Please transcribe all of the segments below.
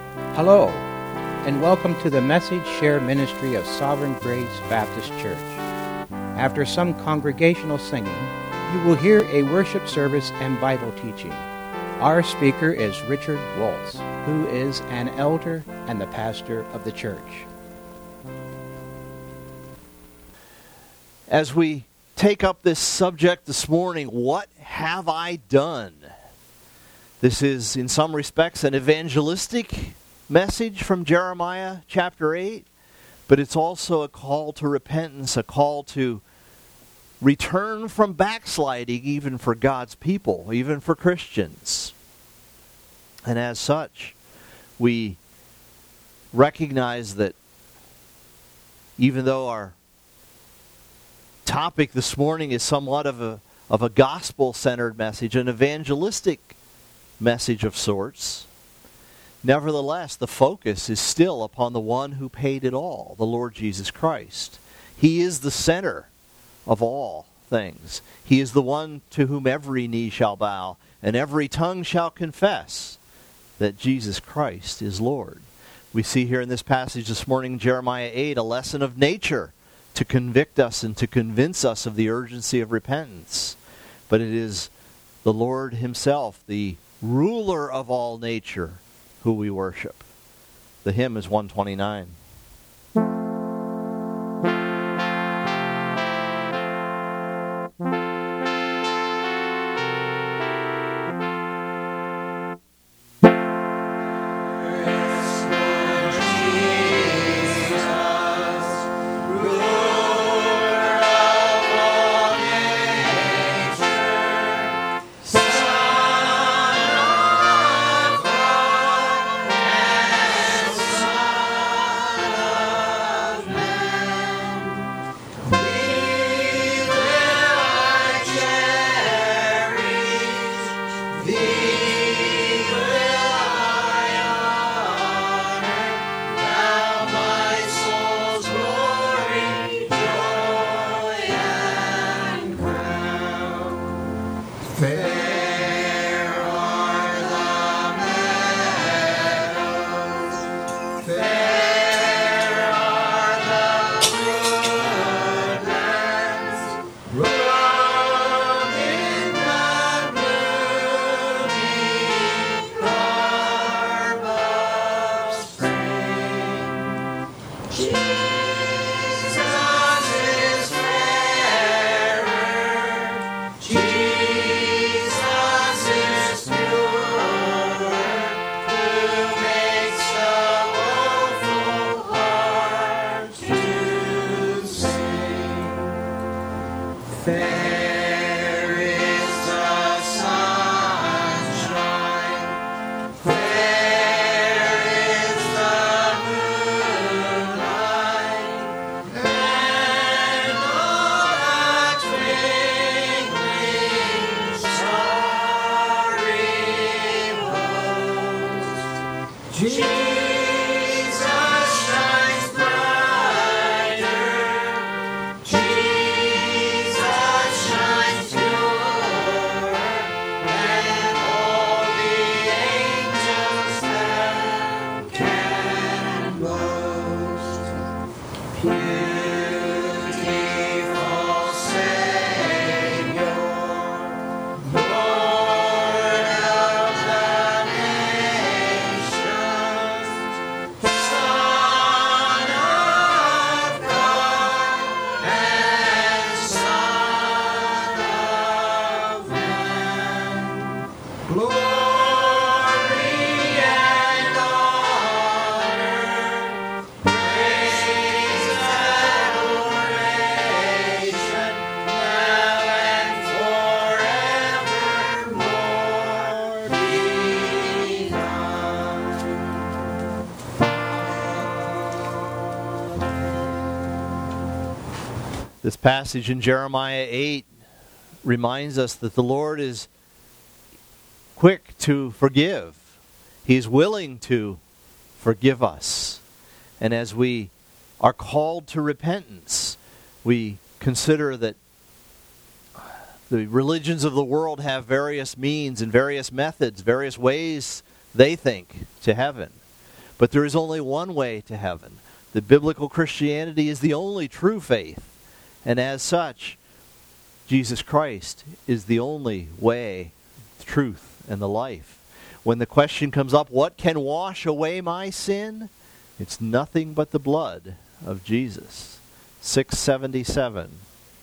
Hello, and welcome to the Message Share Ministry of Sovereign Grace Baptist Church. After some congregational singing, you will hear a worship service and Bible teaching. Our speaker is Richard Waltz, who is an elder and the pastor of the church. As we take up this subject this morning, what have I done? This is, in some respects, an evangelistic message from Jeremiah chapter 8, but it's also a call to repentance, a call to return from backsliding, even for God's people, even for Christians. And as such, we recognize that even though our topic this morning is somewhat of a gospel-centered message, an evangelistic message of sorts, nevertheless, the focus is still upon the one who paid it all, the Lord Jesus Christ. He is the center of all things. He is the one to whom every knee shall bow and every tongue shall confess that Jesus Christ is Lord. We see here in this passage this morning, Jeremiah 8, a lesson of nature to convict us and to convince us of the urgency of repentance. But it is the Lord himself, the ruler of all nature, who we worship. The hymn is 129. This passage in Jeremiah 8 reminds us that the Lord is quick to forgive. He is willing to forgive us. And as we are called to repentance, we consider that the religions of the world have various means and various methods, various ways they think to heaven. But there is only one way to heaven. The biblical Christianity is the only true faith. And as such, Jesus Christ is the only way, the truth, and the life. When the question comes up, what can wash away my sin? It's nothing but the blood of Jesus. 677.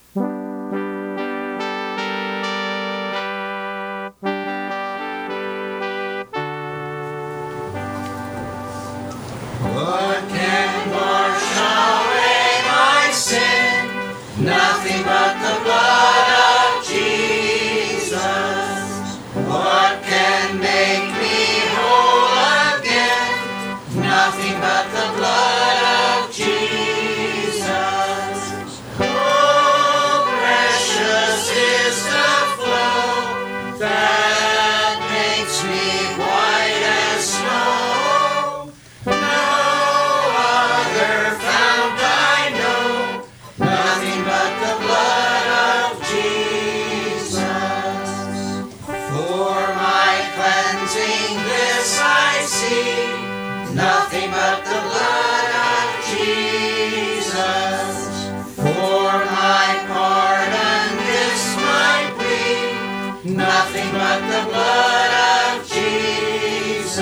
What can wash away my sin? Nothing but the blood of Jesus. What can make me whole again? Nothing but the blood of Jesus. Oh, precious is the flow that makes me white as snow. No other fount I know, nothing but the blood of Jesus. For my cleansing this I see, nothing but the blood of Jesus. For my pardon this my plea, nothing but the blood of Jesus.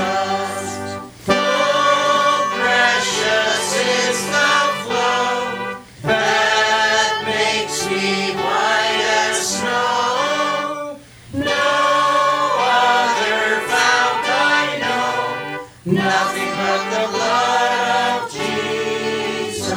Oh, precious is the flow that makes me white as snow. No other fount I know, nothing but the blood of Jesus.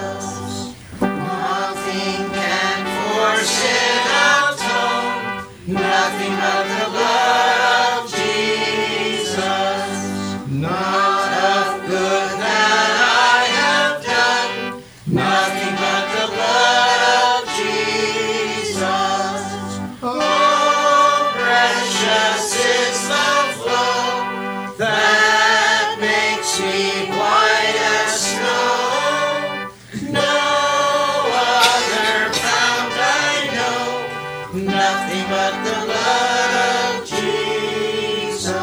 Nothing can for sin atone, nothing but the blood of Jesus. Not of good that I have done, nothing but the blood of Jesus. Oh, precious is the flow that makes me white as snow. No other fount I know, nothing but the blood of Jesus.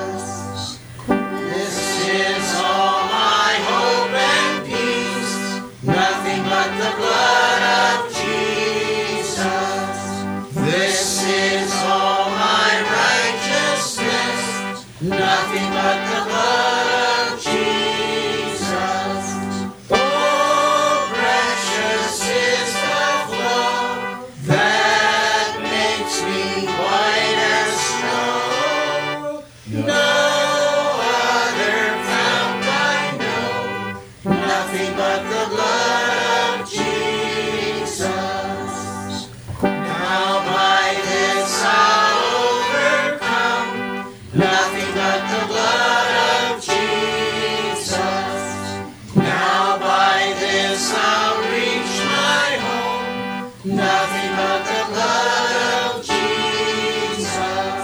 This is all my hope and peace, nothing but the blood of Jesus. This is all my righteousness, nothing but the blood of Jesus. Oh, precious is the flow that makes me white as snow. No other fount I know, nothing but the blood of Jesus. Now by this I'll overcome, nothing but the blood of Jesus. Now by this I'll reach my home, nothing but the blood of Jesus.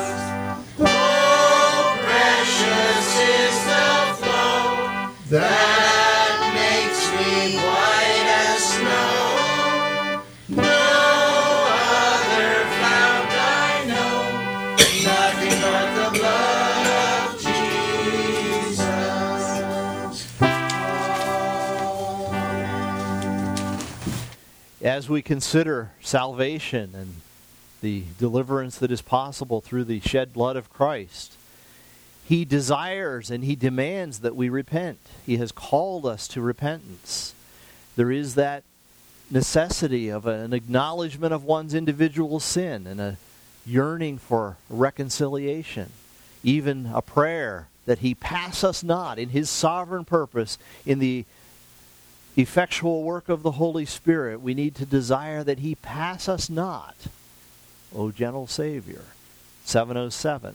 Oh, precious is the flow that makes me white as snow. No other fount I know, nothing but the blood of Jesus. As we consider salvation and the deliverance that is possible through the shed blood of Christ, He desires and He demands that we repent. He has called us to repentance. There is that necessity of an acknowledgement of one's individual sin and a yearning for reconciliation. Even a prayer that He pass us not in His sovereign purpose in the effectual work of the Holy Spirit. We need to desire that He pass us not, O gentle Savior. 707.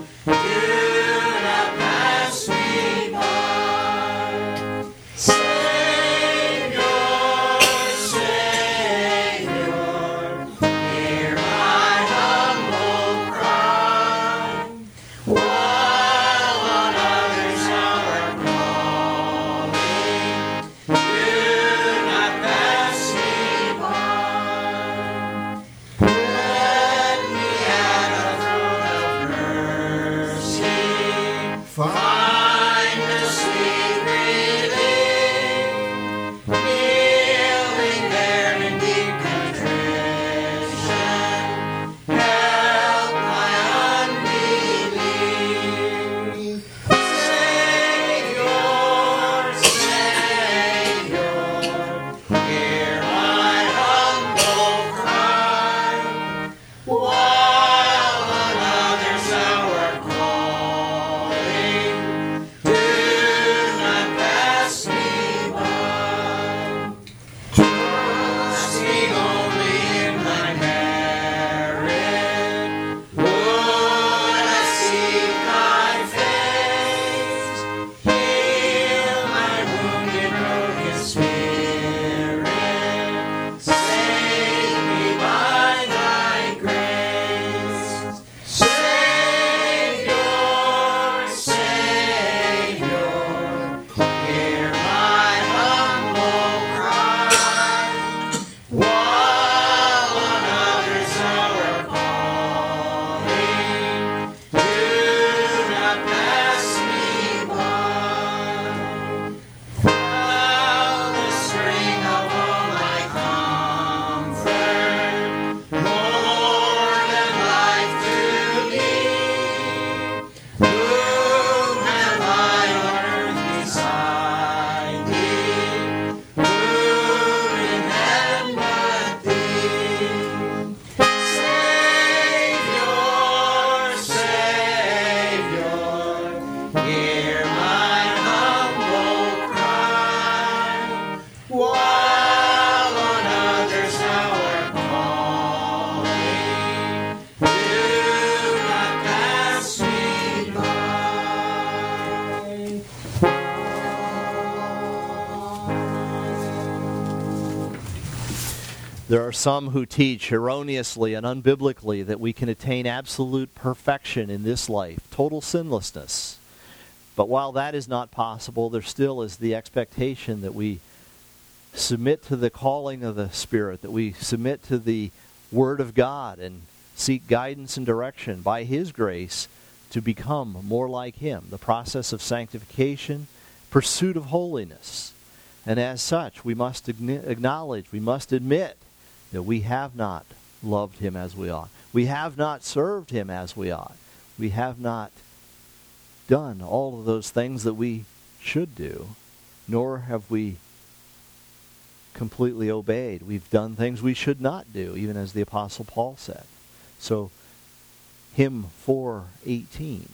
Say There are some who teach erroneously and unbiblically that we can attain absolute perfection in this life, total sinlessness. But while that is not possible, there still is the expectation that we submit to the calling of the Spirit, that we submit to the Word of God and seek guidance and direction by His grace to become more like Him. The process of sanctification, pursuit of holiness. And as such, we must acknowledge, we must admit that we have not loved Him as we ought. We have not served Him as we ought. We have not done all of those things that we should do, nor have we completely obeyed. We've done things we should not do, even as the Apostle Paul said. So, hymn 418.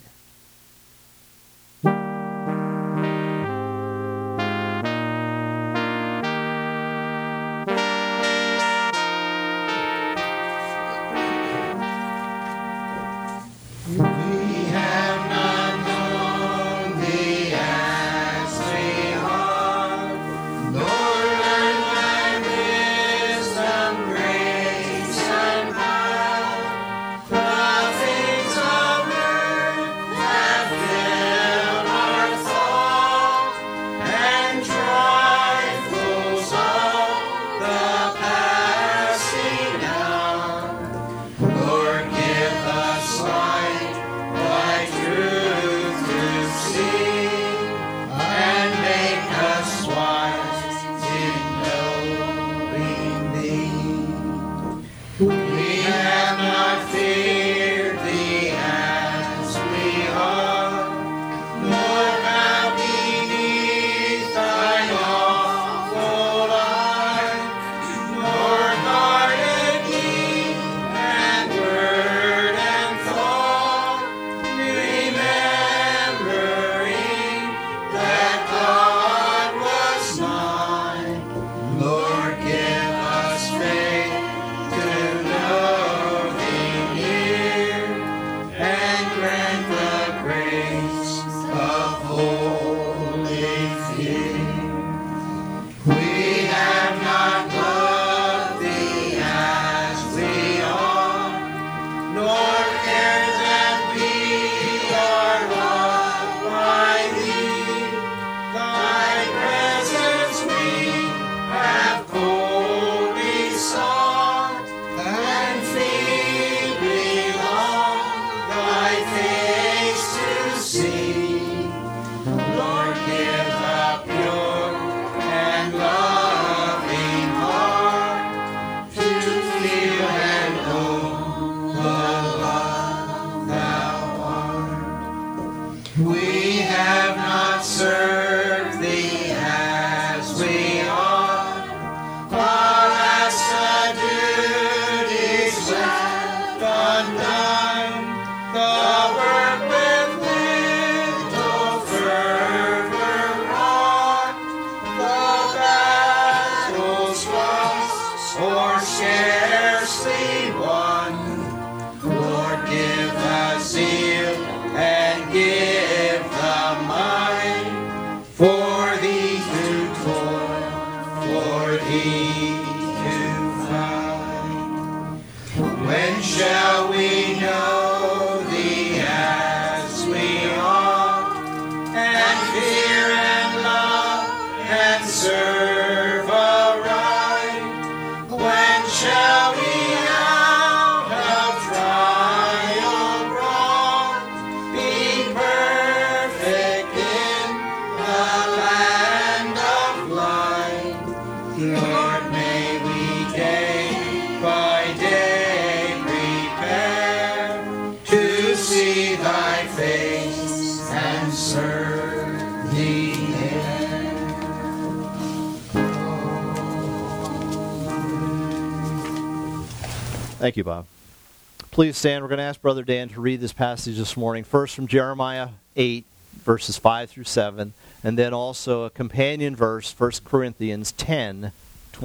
Thank you, Bob. Please stand. We're going to ask Brother Dan to read this passage this morning. First from Jeremiah 8, verses 5 through 7, and then also a companion verse, 1 Corinthians 10,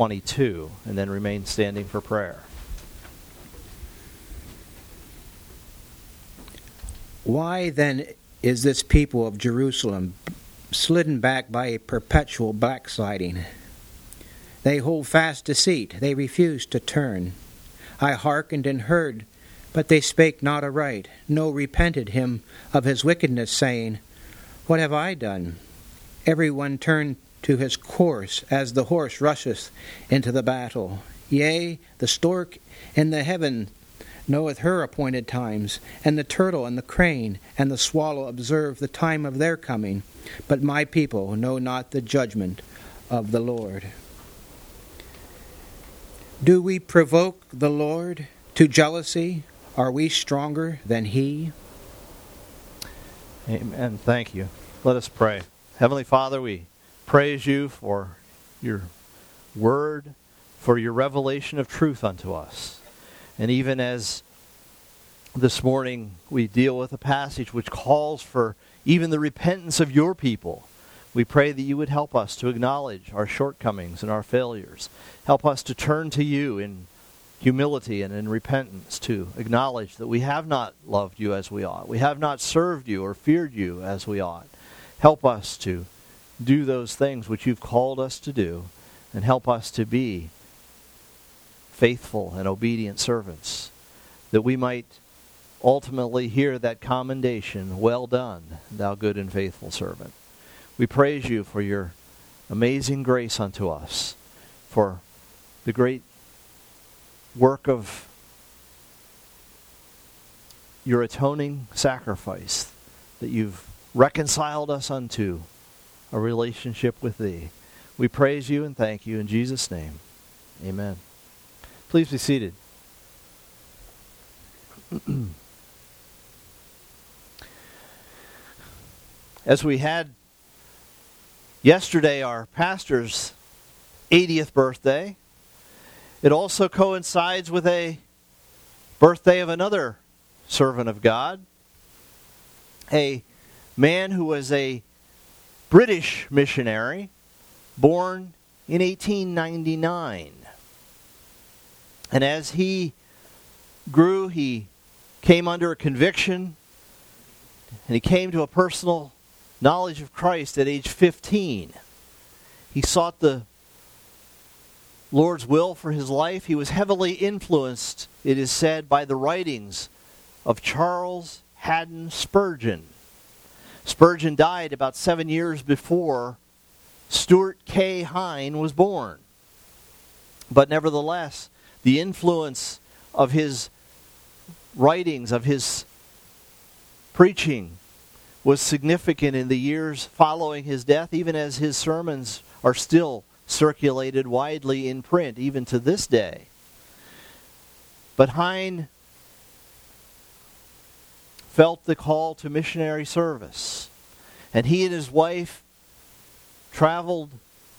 22, and then remain standing for prayer. Why then is this people of Jerusalem slidden back by a perpetual backsliding? They hold fast deceit, they refuse to turn. I hearkened and heard, but they spake not aright, no repented him of his wickedness, saying, What have I done? Every one turned to his course, as the horse rusheth into the battle. Yea, the stork in the heaven knoweth her appointed times, and the turtle and the crane and the swallow observe the time of their coming. But my people know not the judgment of the Lord. Do we provoke the Lord to jealousy? Are we stronger than He? Amen. Thank you. Let us pray. Heavenly Father, we praise you for your word, for your revelation of truth unto us. And even as this morning we deal with a passage which calls for even the repentance of your people, we pray that you would help us to acknowledge our shortcomings and our failures. Help us to turn to you in humility and in repentance, to acknowledge that we have not loved you as we ought. We have not served you or feared you as we ought. Help us to do those things which you've called us to do, and help us to be faithful and obedient servants, that we might ultimately hear that commendation, Well done, thou good and faithful servant. We praise you for your amazing grace unto us, for the great work of your atoning sacrifice, that you've reconciled us unto a relationship with thee. We praise you and thank you in Jesus' name. Amen. Please be seated. As we had yesterday our pastor's 80th birthday, it also coincides with a birthday of another servant of God, a man who was a British missionary, born in 1899. And as he grew, he came under a conviction, and he came to a personal knowledge of Christ at age 15. He sought the Lord's will for his life. He was heavily influenced, it is said, by the writings of Charles Haddon Spurgeon. Spurgeon died about 7 years before Stuart K. Hine was born. But nevertheless, the influence of his writings, of his preaching, was significant in the years following his death, even as his sermons are still circulated widely in print, even to this day. But Hine felt the call to missionary service, and he and his wife traveled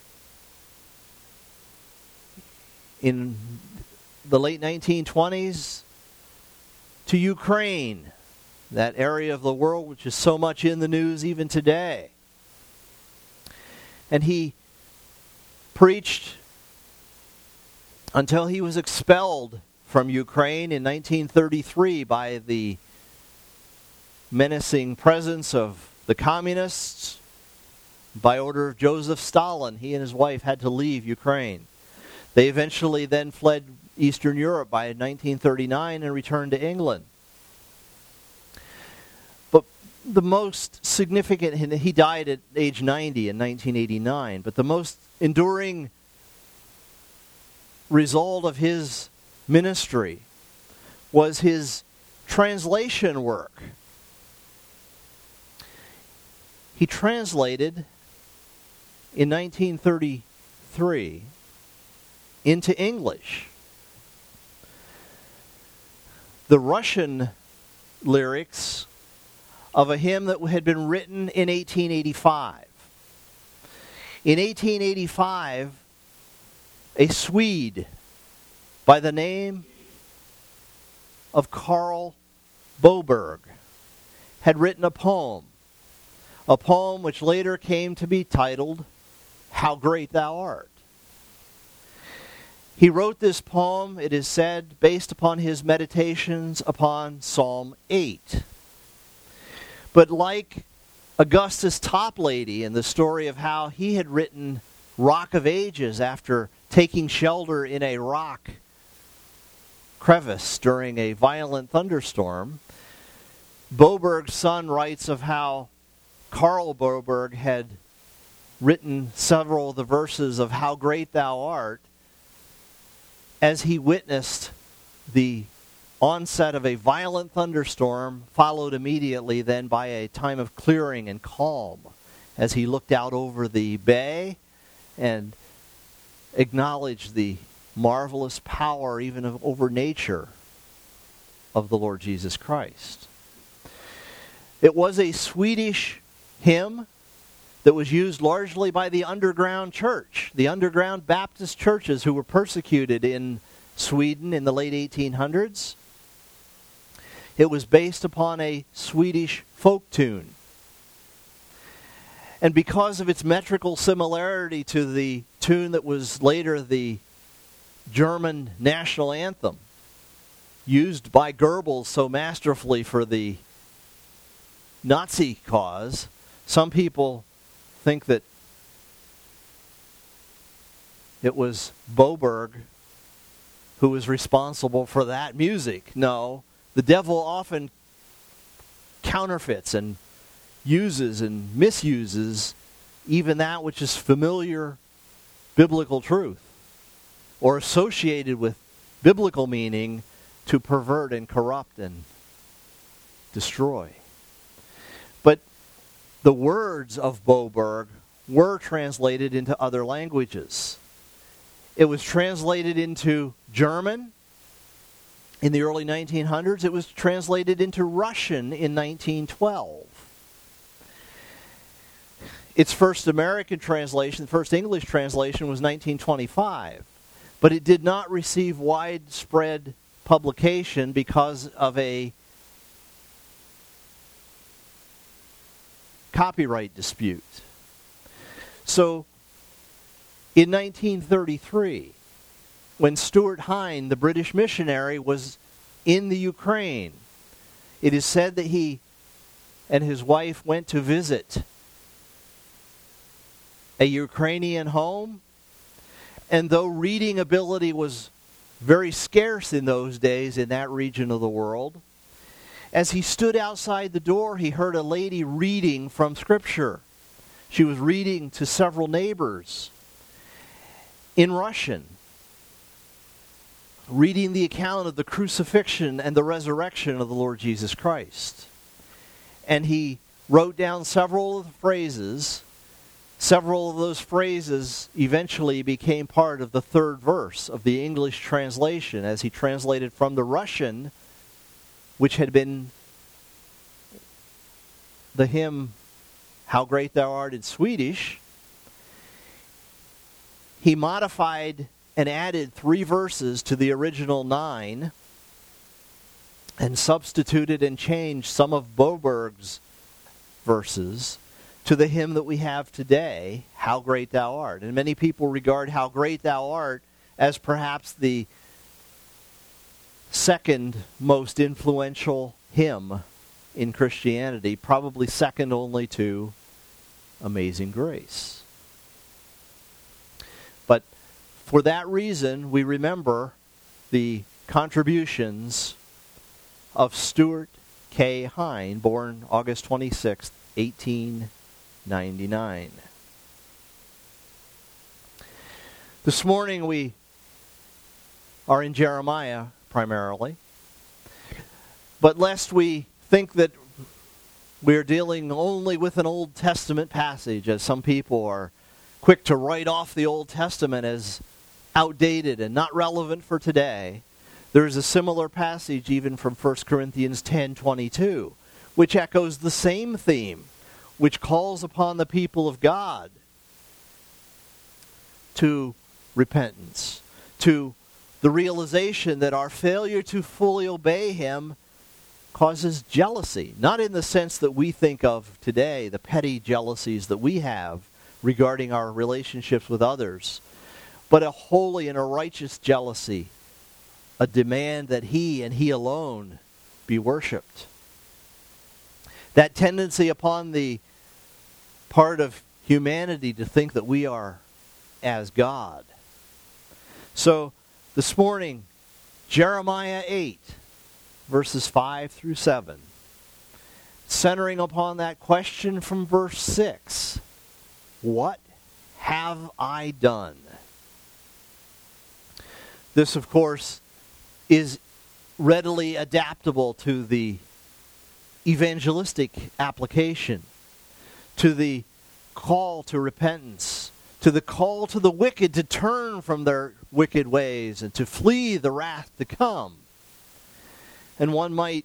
in the late 1920s to Ukraine, that area of the world which is so much in the news even today. And he preached until he was expelled from Ukraine in 1933 by the menacing presence of the communists. By order of Joseph Stalin, he and his wife had to leave Ukraine. They eventually then fled Eastern Europe by 1939 and returned to England. But the most significant, he died at age 90 in 1989, but the most enduring result of his ministry was his translation work. He translated in 1933 into English the Russian lyrics of a hymn that had been written in 1885. In 1885, a Swede by the name of Karl Boberg had written a poem which later came to be titled, How Great Thou Art. He wrote this poem, it is said, based upon his meditations upon Psalm 8. But like Augustus Toplady in the story of how he had written Rock of Ages after taking shelter in a rock crevice during a violent thunderstorm, Boberg's son writes of how Carl Boberg had written several of the verses of How Great Thou Art as he witnessed the onset of a violent thunderstorm, followed immediately then by a time of clearing and calm as he looked out over the bay and acknowledged the marvelous power even over nature of the Lord Jesus Christ. It was a Swedish hymn that was used largely by the underground church, the underground Baptist churches who were persecuted in Sweden in the late 1800s. It was based upon a Swedish folk tune. And because of its metrical similarity to the tune that was later the German national anthem, used by Goebbels so masterfully for the Nazi cause, some people think that it was Boberg who was responsible for that music. No, the devil often counterfeits and uses and misuses even that which is familiar biblical truth or associated with biblical meaning to pervert and corrupt and destroy. But the words of Boberg were translated into other languages. It was translated into German in the early 1900s. It was translated into Russian in 1912. Its first American translation, the first English translation, was 1925. But it did not receive widespread publication because of a copyright dispute. So, in 1933, when Stuart Hine, the British missionary, was in the Ukraine, it is said that he and his wife went to visit a Ukrainian home, and though reading ability was very scarce in those days in that region of the world, as he stood outside the door, he heard a lady reading from Scripture. She was reading to several neighbors in Russian, reading the account of the crucifixion and the resurrection of the Lord Jesus Christ. And he wrote down several of the phrases. Several of those phrases eventually became part of the third verse of the English translation as he translated from the Russian, which had been the hymn, How Great Thou Art, in Swedish. He modified and added 3 verses to the original 9 and substituted and changed some of Boberg's verses to the hymn that we have today, How Great Thou Art. And many people regard How Great Thou Art as perhaps the second most influential hymn in Christianity, probably second only to Amazing Grace. But for that reason, we remember the contributions of Stuart K. Hine, born August 26, 1899. This morning we are in Jeremiah primarily, but lest we think that we're dealing only with an Old Testament passage, as some people are quick to write off the Old Testament as outdated and not relevant for today, there is a similar passage even from 1 Corinthians 10:22, which echoes the same theme, which calls upon the people of God to repentance, to the realization that our failure to fully obey Him causes jealousy. Not in the sense that we think of today, the petty jealousies that we have regarding our relationships with others, but a holy and a righteous jealousy, a demand that He and He alone be worshipped. That tendency upon the part of humanity to think that we are as God So this morning, Jeremiah 8, verses 5 through 7, centering upon that question from verse 6, what have I done? This, of course, is readily adaptable to the evangelistic application, to the call to repentance, to the call to the wicked to turn from their wicked ways and to flee the wrath to come. And one might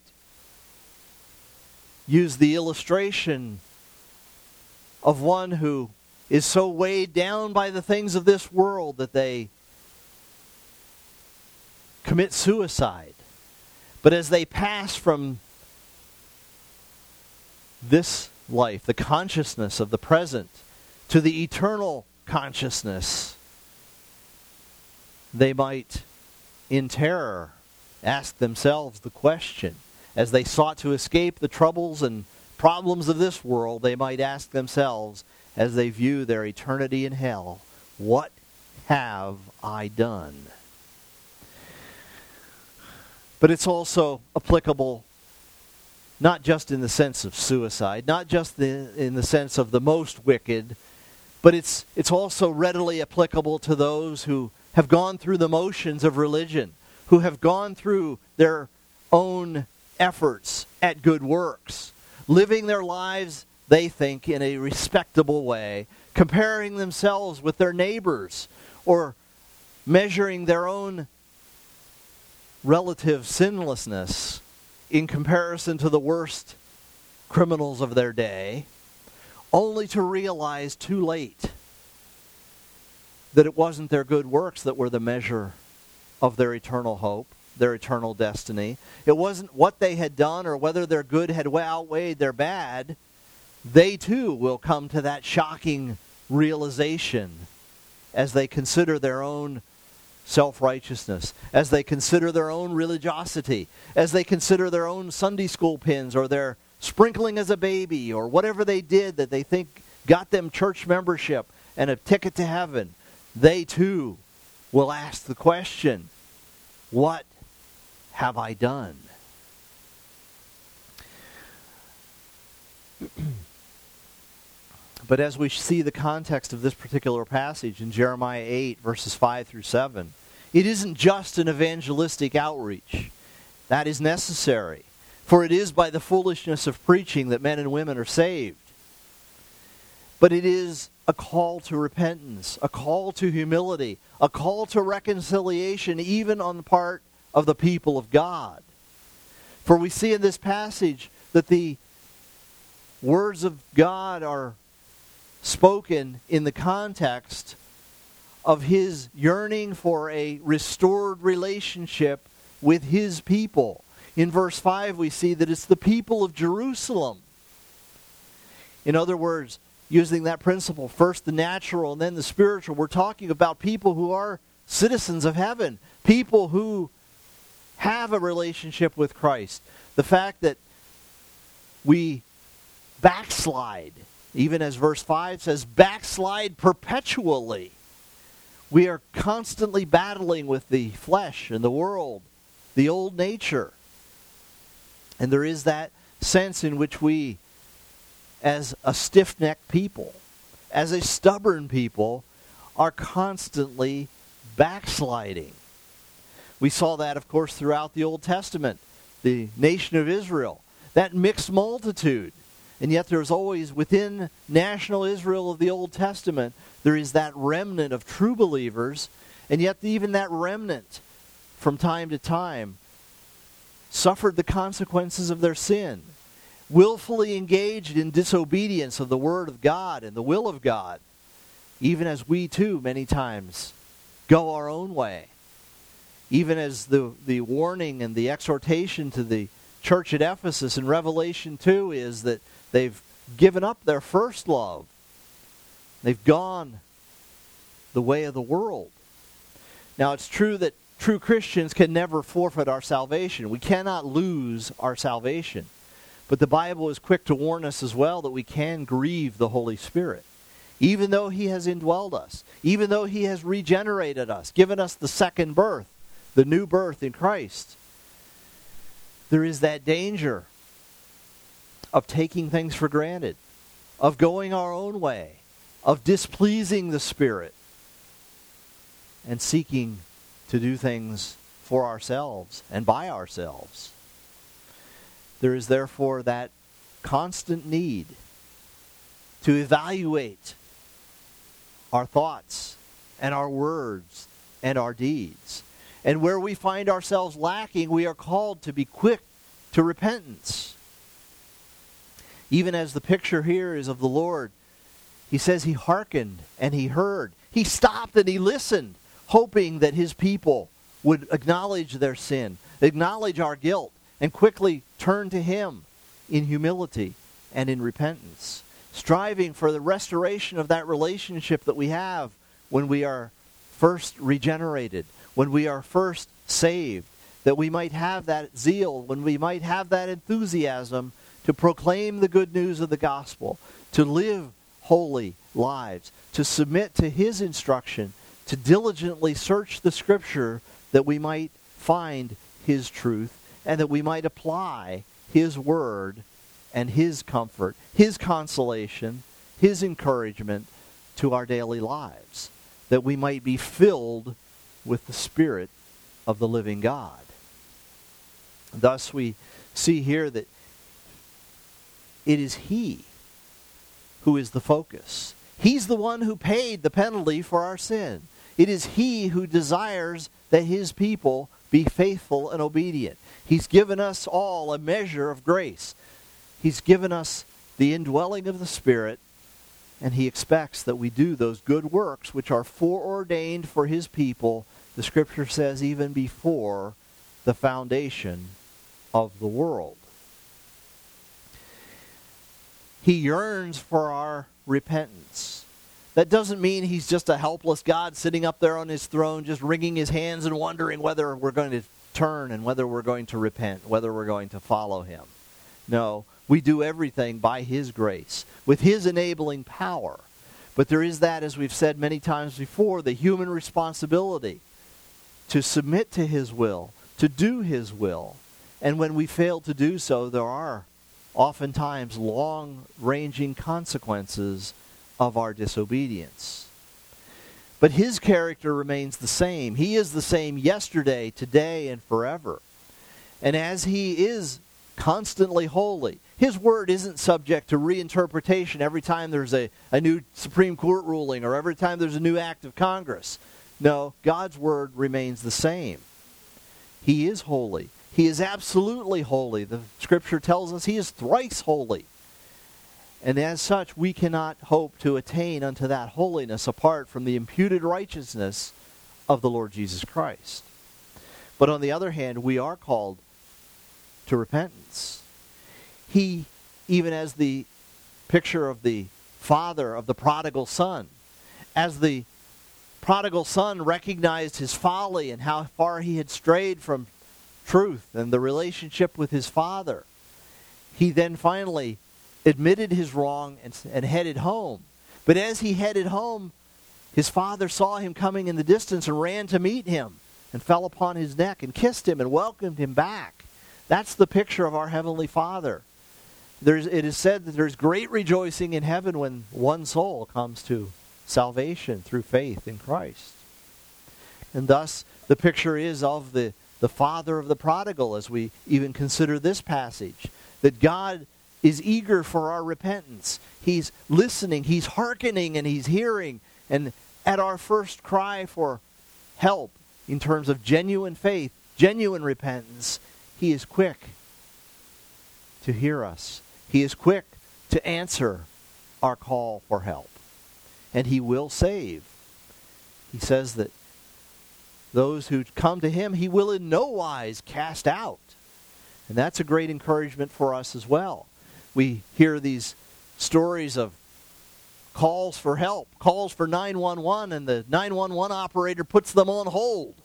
use the illustration of one who is so weighed down by the things of this world that they commit suicide. But as they pass from this life, the consciousness of the present, to the eternal consciousness, they might, in terror, ask themselves the question, as they sought to escape the troubles and problems of this world, they might ask themselves, as they view their eternity in hell, what have I done? But it's also applicable not just in the sense of suicide, not just in the sense of the most wicked, but it's also readily applicable to those who have gone through the motions of religion, who have gone through their own efforts at good works, living their lives, they think, in a respectable way, comparing themselves with their neighbors, or measuring their own relative sinlessness in comparison to the worst criminals of their day, only to realize too late that it wasn't their good works that were the measure of their eternal hope, their eternal destiny. It wasn't what they had done or whether their good had outweighed their bad. They too will come to that shocking realization as they consider their own self-righteousness, as they consider their own religiosity, as they consider their own Sunday school pins or their sprinkling as a baby or whatever they did that they think got them church membership and a ticket to heaven. They too will ask the question, what have I done? But as we see the context of this particular passage in Jeremiah 8, verses 5 through 7, it isn't just an evangelistic outreach. That is necessary, for it is by the foolishness of preaching that men and women are saved. But it is a call to repentance, a call to humility, a call to reconciliation, even on the part of the people of God. For we see in this passage that the words of God are spoken in the context of his yearning for a restored relationship with his people. In verse 5 we see that it's the people of Jerusalem. In other words, using that principle, first the natural and then the spiritual, we're talking about people who are citizens of heaven, people who have a relationship with Christ. The fact that we backslide, even as verse 5 says, backslide perpetually. We are constantly battling with the flesh and the world, the old nature. And there is that sense in which we, as a stiff-necked people, as a stubborn people, are constantly backsliding. We saw that, of course, throughout the Old Testament, the nation of Israel, that mixed multitude. And yet there's always, within national Israel of the Old Testament, there is that remnant of true believers, and yet even that remnant, from time to time, suffered the consequences of their sin, willfully engaged in disobedience of the Word of God and the will of God, even as we too, many times, go our own way. Even as the warning and the exhortation to the church at Ephesus in Revelation 2 is that they've given up their first love. They've gone the way of the world. Now, it's true that true Christians can never forfeit our salvation. We cannot lose our salvation. But the Bible is quick to warn us as well that we can grieve the Holy Spirit. even though he has indwelled us, even though he has regenerated us, given us the second birth, the new birth in Christ, there is that danger of taking things for granted, of going our own way, of displeasing the Spirit, and seeking to do things for ourselves and by ourselves. There is therefore that constant need to evaluate our thoughts and our words and our deeds. And where we find ourselves lacking, we are called to be quick to repentance. Even as the picture here is of the Lord, he says he hearkened and he heard. He stopped and he listened, hoping that his people would acknowledge their sin, acknowledge our guilt, and quickly turn to him in humility and in repentance, striving for the restoration of that relationship that we have when we are first regenerated, when we are first saved, that we might have that zeal, when we might have that enthusiasm to proclaim the good news of the gospel, to live holy lives, to submit to his instruction, to diligently search the Scripture that we might find his truth and that we might apply his word and his comfort, his consolation, his encouragement to our daily lives, that we might be filled with the Spirit of the living God. Thus we see here that it is he who is the focus. He's the one who paid the penalty for our sin. It is he who desires that his people be faithful and obedient. He's given us all a measure of grace. He's given us the indwelling of the Spirit, and he expects that we do those good works which are foreordained for his people, the Scripture says, even before the foundation of the world. He yearns for our repentance. That doesn't mean he's just a helpless God sitting up there on his throne, just wringing his hands and wondering whether we're going to turn and whether we're going to repent, whether we're going to follow him. No, we do everything by his grace, with his enabling power. But there is that, as we've said many times before, the human responsibility to submit to his will, to do his will. And when we fail to do so, there are oftentimes long-ranging consequences of our disobedience. But his character remains the same. He is the same yesterday, today, and forever. And as he is constantly holy, his word isn't subject to reinterpretation every time there's a new Supreme Court ruling or every time there's a new act of Congress. No, God's word remains the same. He is holy. He is absolutely holy. The Scripture tells us he is thrice holy. And as such, we cannot hope to attain unto that holiness apart from the imputed righteousness of the Lord Jesus Christ. But on the other hand, we are called to repentance. He, even as the picture of the father of the prodigal son, as the prodigal son recognized his folly and how far he had strayed from truth and the relationship with his father, he then finally admitted his wrong and headed home. But as he headed home, his father saw him coming in the distance and ran to meet him and fell upon his neck and kissed him and welcomed him back. That's the picture of our Heavenly Father. It is said that there's great rejoicing in heaven when one soul comes to salvation through faith in Christ. And thus, the picture is of the father of the prodigal as we even consider this passage, that God is eager for our repentance. He's listening, he's hearkening, and he's hearing. And at our first cry for help in terms of genuine faith, genuine repentance, he is quick to hear us. He is quick to answer our call for help. And he will save. He says that those who come to him, he will in no wise cast out. And that's a great encouragement for us as well. We hear these stories of calls for help, calls for 911, and the 911 operator puts them on hold.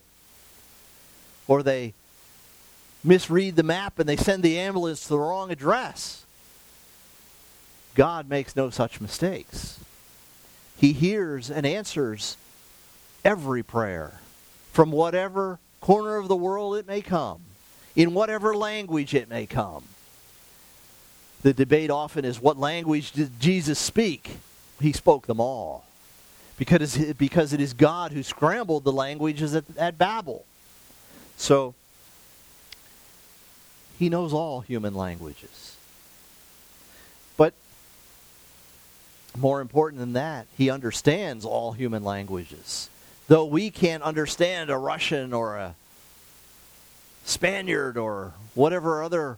Or they misread the map and they send the ambulance to the wrong address. God makes no such mistakes. He hears and answers every prayer from whatever corner of the world it may come, in whatever language it may come. The debate often is, what language did Jesus speak? He spoke them all. Because it is God who scrambled the languages at Babel. So, he knows all human languages. But more important than that, he understands all human languages. Though we can't understand a Russian or a Spaniard or whatever other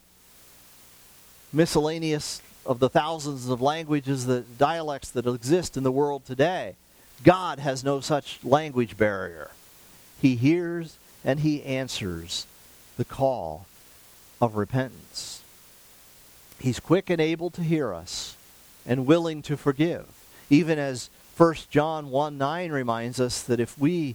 miscellaneous of the thousands of languages, the dialects that exist in the world today, God has no such language barrier. He hears and he answers the call of repentance. He's quick and able to hear us and willing to forgive. Even as 1 John 1:9 reminds us that if we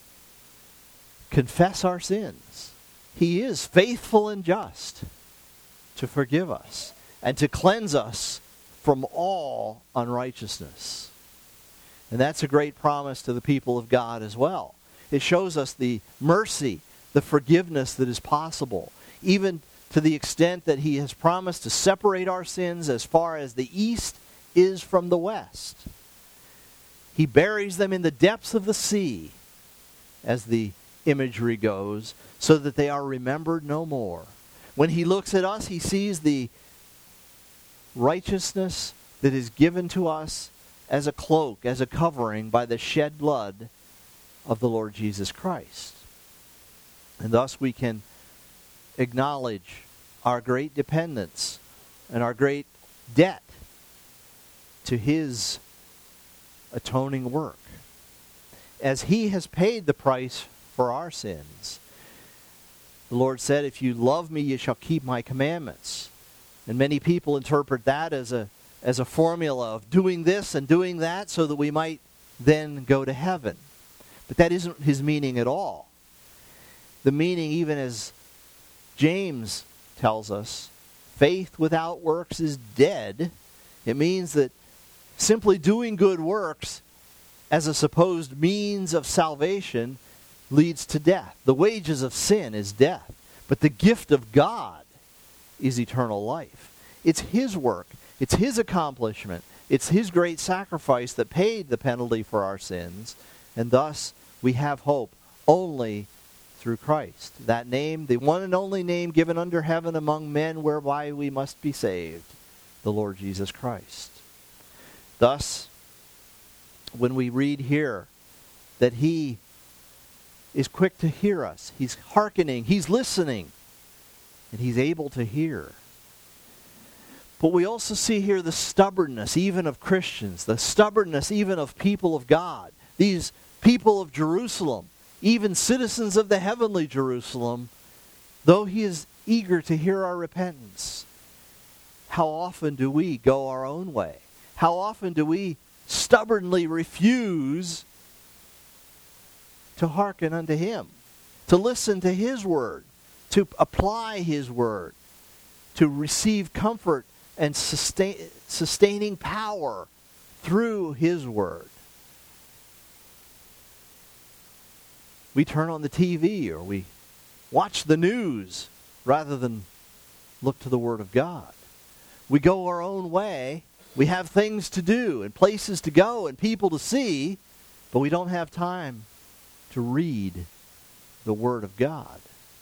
confess our sins, he is faithful and just to forgive us and to cleanse us from all unrighteousness. And that's a great promise to the people of God as well. It shows us the mercy, the forgiveness that is possible, even to the extent that he has promised to separate our sins as far as the east is from the west. He buries them in the depths of the sea, as the imagery goes, so that they are remembered no more. When he looks at us, he sees the righteousness that is given to us as a cloak, as a covering by the shed blood of the Lord Jesus Christ. And thus we can acknowledge our great dependence and our great debt to his atoning work. As he has paid the price for our sins, the Lord said, if you love me, you shall keep my commandments. And many people interpret that as a formula of doing this and doing that so that we might then go to heaven. But that isn't his meaning at all. The meaning, even as James tells us, faith without works is dead. It means that simply doing good works as a supposed means of salvation leads to death. The wages of sin is death. But the gift of God is eternal life. It's his work. It's his accomplishment. It's his great sacrifice that paid the penalty for our sins. And thus we have hope only through Christ. That name, the one and only name given under heaven among men whereby we must be saved, the Lord Jesus Christ. Thus, when we read here that he is quick to hear us, he's hearkening, he's listening, and he's able to hear. But we also see here the stubbornness even of Christians, the stubbornness even of people of God. These people of Jerusalem, even citizens of the heavenly Jerusalem, though he is eager to hear our repentance, how often do we go our own way? How often do we stubbornly refuse to hearken unto him, to listen to his word, to apply his word, to receive comfort and sustaining power through his word? We turn on the TV or we watch the news rather than look to the Word of God. We go our own way. We have things to do and places to go and people to see, but we don't have time to read the Word of God.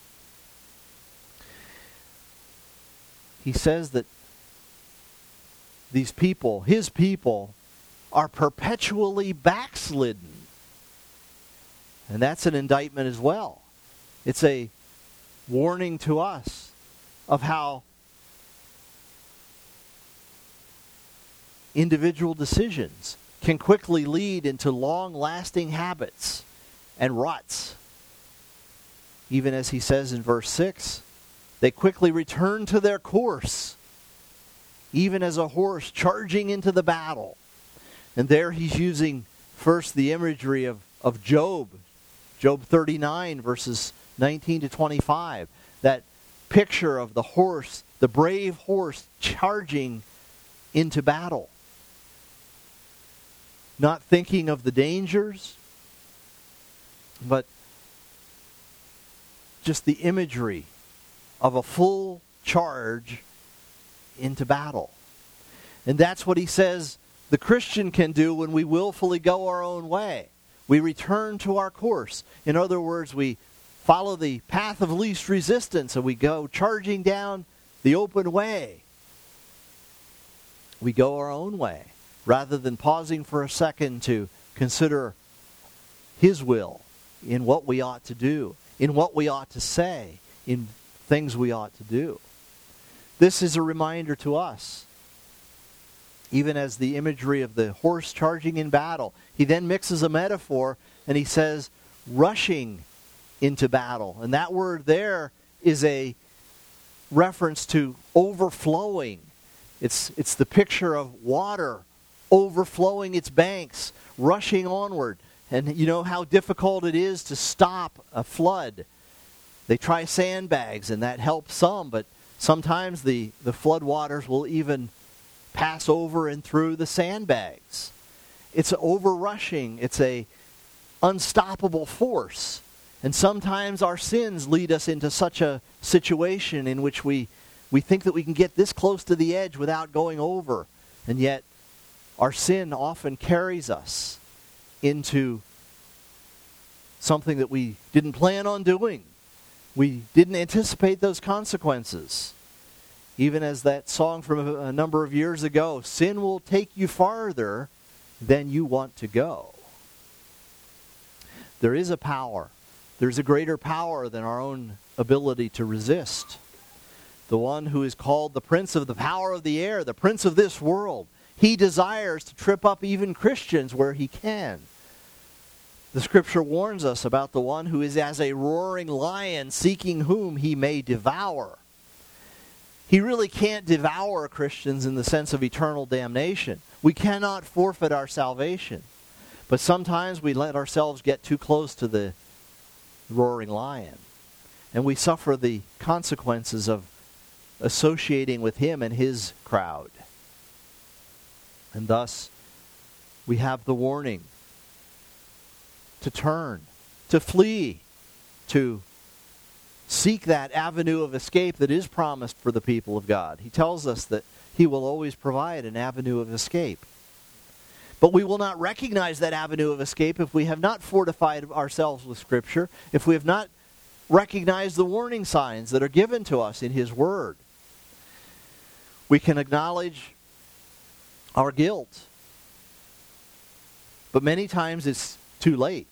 He says that these people, his people, are perpetually backslidden. And that's an indictment as well. It's a warning to us of how individual decisions can quickly lead into long-lasting habits and ruts. Even as he says in verse 6, they quickly return to their course, even as a horse charging into the battle. And there he's using first the imagery of Job. Job 39, verses 19 to 25. That picture of the horse, the brave horse charging into battle. not thinking of the dangers, but just the imagery of a full charge into battle. And that's what he says the Christian can do when we willfully go our own way. We return to our course. In other words, we follow the path of least resistance and we go charging down the open way. We go our own way rather than pausing for a second to consider his will in what we ought to do, in what we ought to say, in things we ought to do. This is a reminder to us, even as the imagery of the horse charging in battle. He then mixes a metaphor and he says, rushing into battle. And that word there is a reference to overflowing. It's the picture of water overflowing its banks, rushing onward. And you know how difficult it is to stop a flood. They try sandbags and that helps some, but sometimes the flood waters will even pass over and through the sandbags. It's overrushing. It's a unstoppable force. And sometimes our sins lead us into such a situation in which we think that we can get this close to the edge without going over. And yet our sin often carries us into something that we didn't plan on doing. We didn't anticipate those consequences. Even as that song from a number of years ago, sin will take you farther than you want to go. There is a power. There's a greater power than our own ability to resist. The one who is called the prince of the power of the air, the prince of this world. He desires to trip up even Christians where he can. The scripture warns us about the one who is as a roaring lion seeking whom he may devour. He really can't devour Christians in the sense of eternal damnation. We cannot forfeit our salvation. But sometimes we let ourselves get too close to the roaring lion. And we suffer the consequences of associating with him and his crowd. And thus, we have the warning to turn, to flee, to seek that avenue of escape that is promised for the people of God. He tells us that he will always provide an avenue of escape. But we will not recognize that avenue of escape if we have not fortified ourselves with Scripture, if we have not recognized the warning signs that are given to us in his Word. We can acknowledge our guilt, but many times it's too late.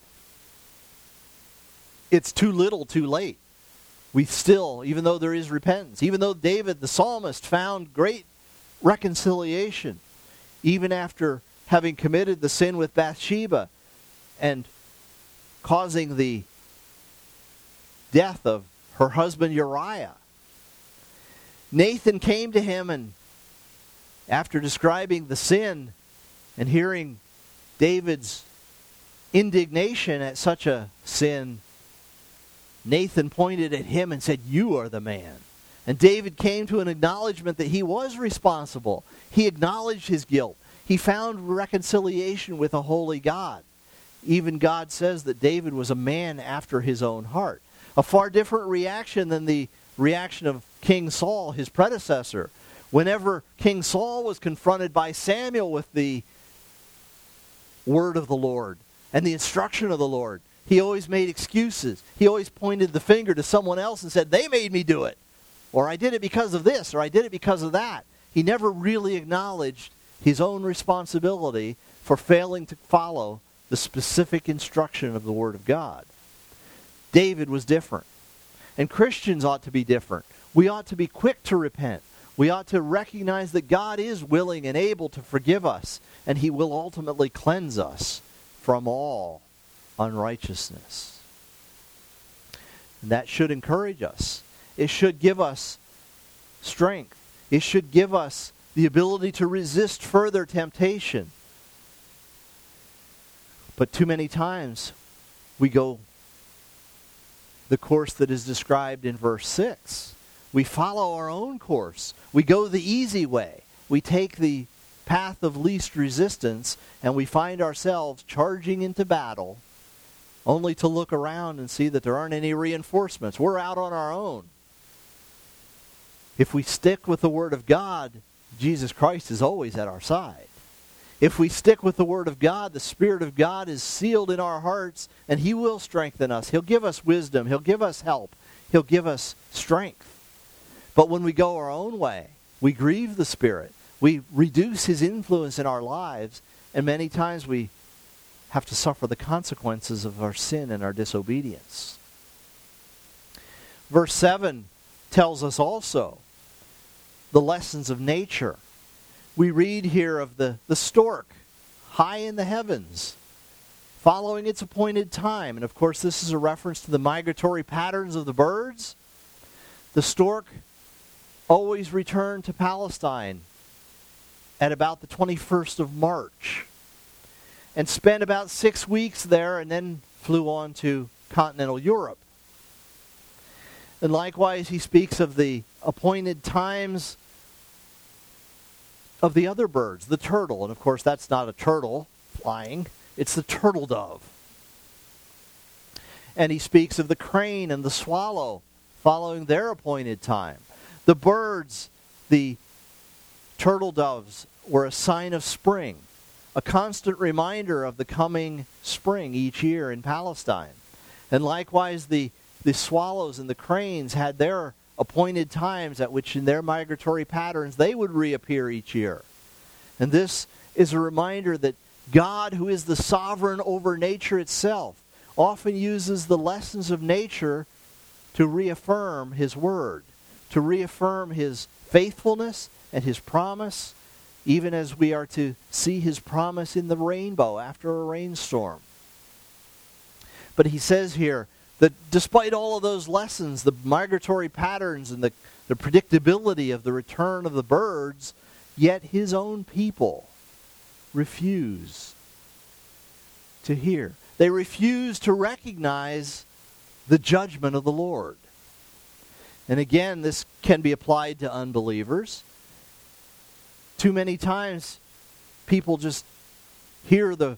It's too little too late. We still, even though there is repentance, even though David the psalmist found great reconciliation, even after having committed the sin with Bathsheba and causing the death of her husband Uriah. Nathan came to him, and after describing the sin and hearing David's indignation at such a sin, Nathan pointed at him and said, "You are the man." And David came to an acknowledgement that he was responsible. He acknowledged his guilt. He found reconciliation with a holy God. Even God says that David was a man after his own heart. A far different reaction than the reaction of King Saul, his predecessor. Whenever King Saul was confronted by Samuel with the word of the Lord and the instruction of the Lord, he always made excuses. He always pointed the finger to someone else and said, "They made me do it." Or "I did it because of this," or "I did it because of that." He never really acknowledged his own responsibility for failing to follow the specific instruction of the Word of God. David was different. And Christians ought to be different. We ought to be quick to repent. We ought to recognize that God is willing and able to forgive us, and he will ultimately cleanse us from all unrighteousness. And that should encourage us. It should give us strength. It should give us the ability to resist further temptation. But too many times we go the course that is described in verse 6. We follow our own course. We go the easy way. We take the path of least resistance, and we find ourselves charging into battle, only to look around and see that there aren't any reinforcements. We're out on our own. If we stick with the Word of God, Jesus Christ is always at our side. If we stick with the Word of God, the Spirit of God is sealed in our hearts, and He will strengthen us. He'll give us wisdom. He'll give us help. He'll give us strength. But when we go our own way, we grieve the Spirit. We reduce His influence in our lives, and many times we have to suffer the consequences of our sin and our disobedience. Verse 7 tells us also the lessons of nature. We read here of the stork high in the heavens, following its appointed time. And of course, this is a reference to the migratory patterns of the birds. The stork always returned to Palestine at about the 21st of March and spent about 6 weeks there and then flew on to continental Europe. And likewise, he speaks of the appointed times of the other birds, the turtle. And of course, that's not a turtle flying. It's the turtle dove. And he speaks of the crane and the swallow following their appointed time. The birds, the turtle doves, were a sign of spring, a constant reminder of the coming spring each year in Palestine. And likewise, the swallows and the cranes had their appointed times at which in their migratory patterns they would reappear each year. And this is a reminder that God, who is the sovereign over nature itself, often uses the lessons of nature to reaffirm His word, to reaffirm His faithfulness and His promise, even as we are to see His promise in the rainbow after a rainstorm. But he says here that despite all of those lessons, the migratory patterns and the predictability of the return of the birds, yet His own people refuse to hear. They refuse to recognize the judgment of the Lord. And again, this can be applied to unbelievers. Too many times, people just hear the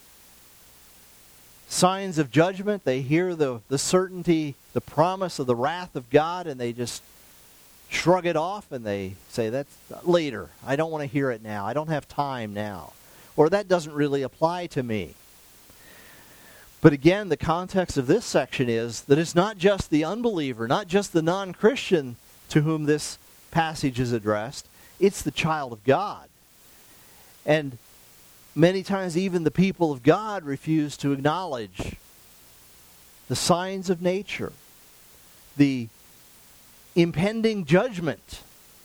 signs of judgment. They hear the certainty, the promise of the wrath of God, and they just shrug it off and they say, that's later. I don't want to hear it now. I don't have time now. Or that doesn't really apply to me. But again, the context of this section is that it's not just the unbeliever, not just the non-Christian to whom this passage is addressed. It's the child of God. And many times even the people of God refuse to acknowledge the signs of nature, the impending judgment.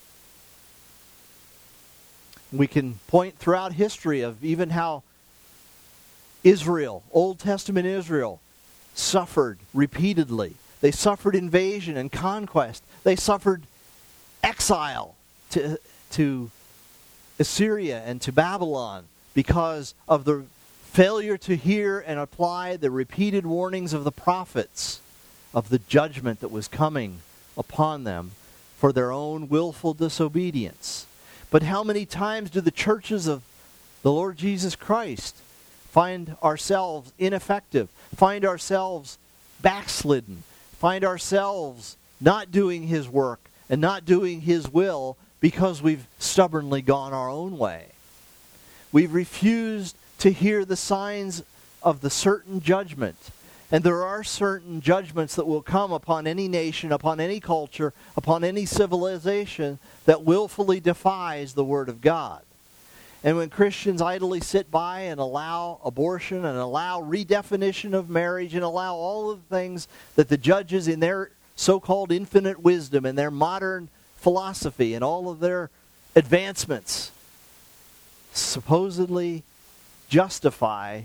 We can point throughout history of even how Israel, Old Testament Israel, suffered repeatedly. They suffered invasion and conquest. They suffered exile to Assyria and to Babylon because of the failure to hear and apply the repeated warnings of the prophets of the judgment that was coming upon them for their own willful disobedience. But how many times do the churches of the Lord Jesus Christ find ourselves ineffective, find ourselves backslidden, find ourselves not doing His work and not doing His will because we've stubbornly gone our own way? We've refused to hear the signs of the certain judgment. And there are certain judgments that will come upon any nation, upon any culture, upon any civilization that willfully defies the Word of God. And when Christians idly sit by and allow abortion and allow redefinition of marriage and allow all of the things that the judges in their so-called infinite wisdom and their modern philosophy and all of their advancements supposedly justify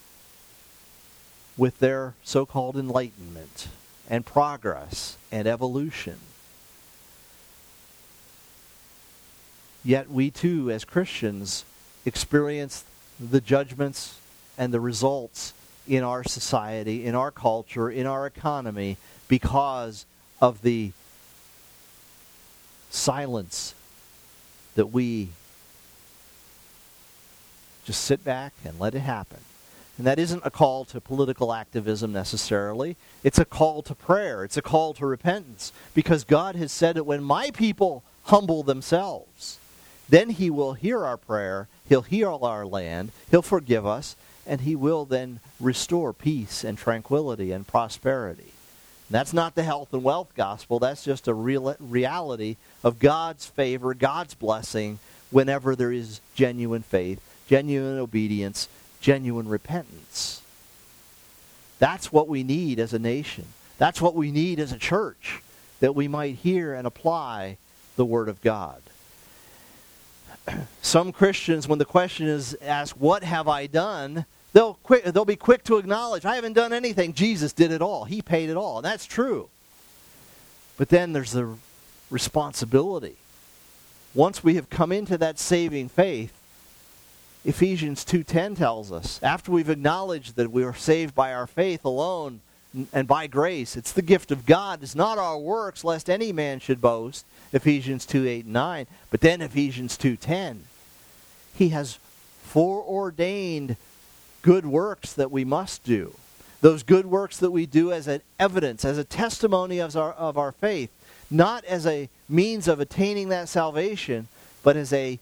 with their so-called enlightenment and progress and evolution. Yet we too, as Christians, experience the judgments and the results in our society, in our culture, in our economy, because of the silence that we Just sit back and let it happen. And that isn't a call to political activism necessarily. It's a call to prayer. It's a call to repentance. Because God has said that when my people humble themselves, then he will hear our prayer, he'll heal our land, he'll forgive us, and he will then restore peace and tranquility and prosperity. And that's not the health and wealth gospel. That's just a reality of God's favor, God's blessing, whenever there is genuine faith, genuine obedience, genuine repentance. That's what we need as a nation. That's what we need as a church, that we might hear and apply the Word of God. Some Christians, when the question is asked, what have I done? They'll be quick to acknowledge, I haven't done anything. Jesus did it all. He paid it all. And that's true. But then there's the responsibility. Once we have come into that saving faith, Ephesians 2:10 tells us, after we've acknowledged that we are saved by our faith alone and by grace, it's the gift of God. It's not our works, lest any man should boast. Ephesians 2:8-9. But then Ephesians 2:10. He has foreordained good works that we must do. Those good works that we do as an evidence, as a testimony of our faith. Not as a means of attaining that salvation, but as a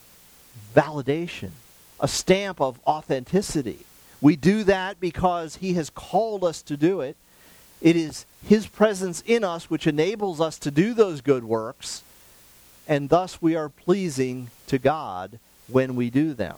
validation, a stamp of authenticity. We do that because he has called us to do it. It is his presence in us which enables us to do those good works, and thus we are pleasing to God when we do them.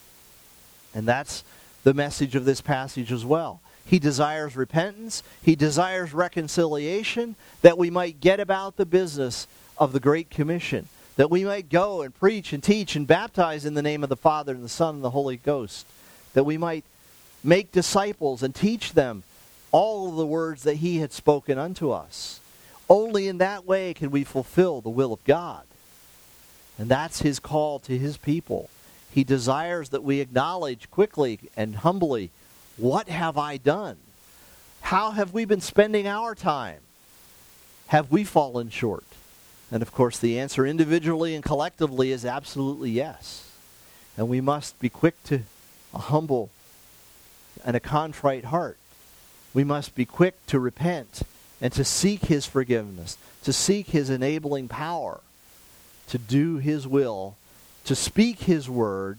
And that's the message of this passage as well. He desires repentance. He desires reconciliation, that we might get about the business of the Great Commission, that we might go and preach and teach and baptize in the name of the Father and the Son and the Holy Ghost, that we might make disciples and teach them all of the words that he had spoken unto us. Only in that way can we fulfill the will of God. And that's his call to his people. He desires that we acknowledge quickly and humbly, what have I done? How have we been spending our time? Have we fallen short? And of course the answer individually and collectively is absolutely yes. And we must be quick to a humble and a contrite heart. We must be quick to repent and to seek his forgiveness, to seek his enabling power, to do his will, to speak his word.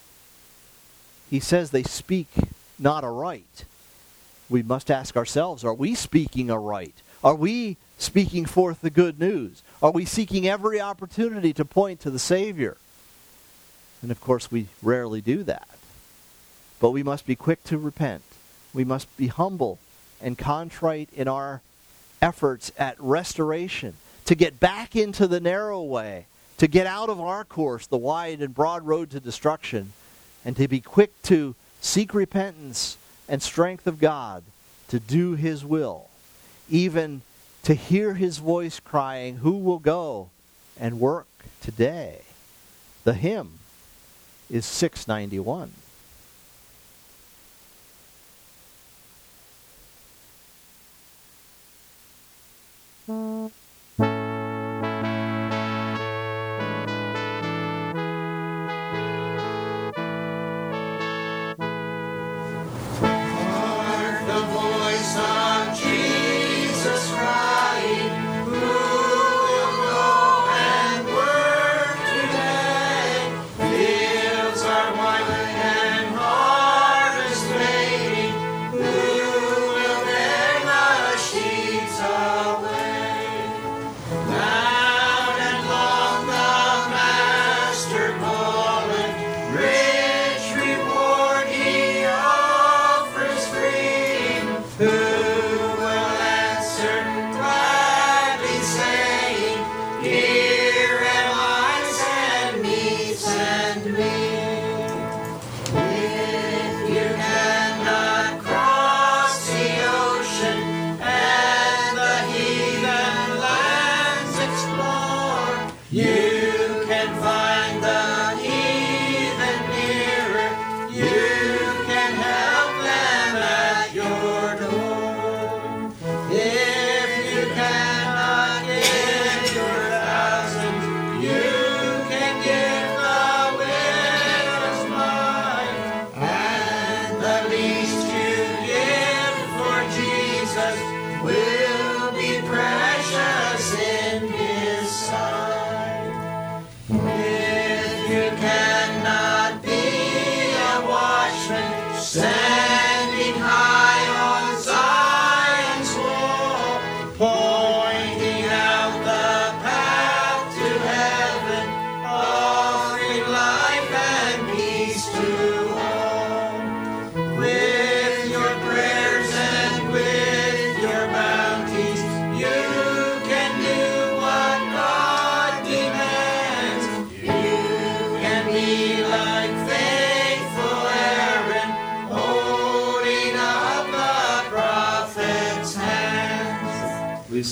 He says they speak not aright. We must ask ourselves, are we speaking aright? Are we speaking forth the good news? Are we seeking every opportunity to point to the Savior? And of course we rarely do that. But we must be quick to repent. We must be humble and contrite in our efforts at restoration, to get back into the narrow way, to get out of our course, the wide and broad road to destruction, and to be quick to seek repentance and strength of God to do his will, even to hear his voice crying, who will go and work today? The hymn is 691. Fields are wide and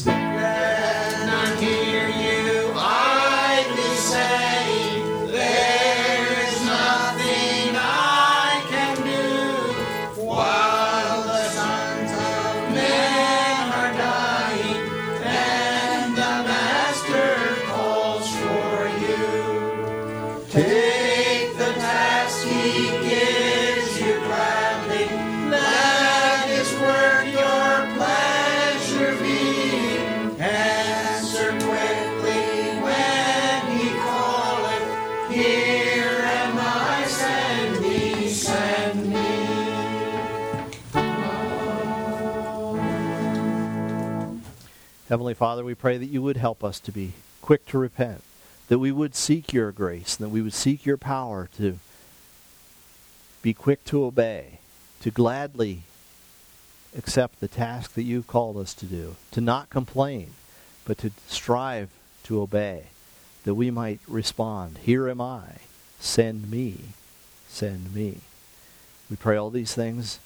Let none hear you idly say, there's nothing I can do, while the sons of men are dying, and the Master calls for you. Take the task he gives you gladly, let his word your pleasure be. Answer quickly when he calleth, here am I, send me, send me. Heavenly Father, we pray that you would help us to be quick to repent, that we would seek your grace, and that we would seek your power to be quick to obey, to gladly accept the task that you've called us to do, to not complain, but to strive to obey, that we might respond, here am I, send me, send me. We pray all these things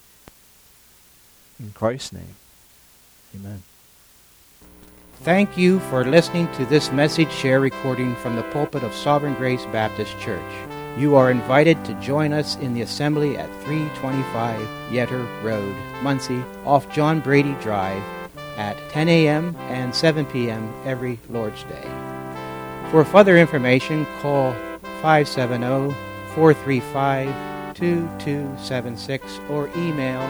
in Christ's name. Amen. Thank you for listening to this message share recording from the pulpit of Sovereign Grace Baptist Church. You are invited to join us in the assembly at 325 Yetter Road, Muncie, off John Brady Drive, at 10 a.m. and 7 p.m. every Lord's Day. For further information, call 570-435-2276 or email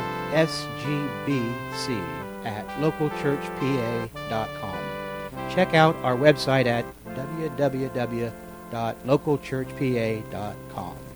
sgbc@localchurchpa.com. Check out our website at www.localchurchpa.com.